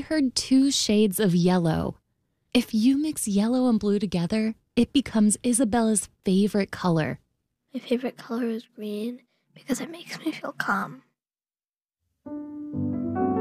heard two shades of yellow. If you mix yellow and blue together, it becomes Isabella's favorite color. My favorite color is green because it makes me feel calm.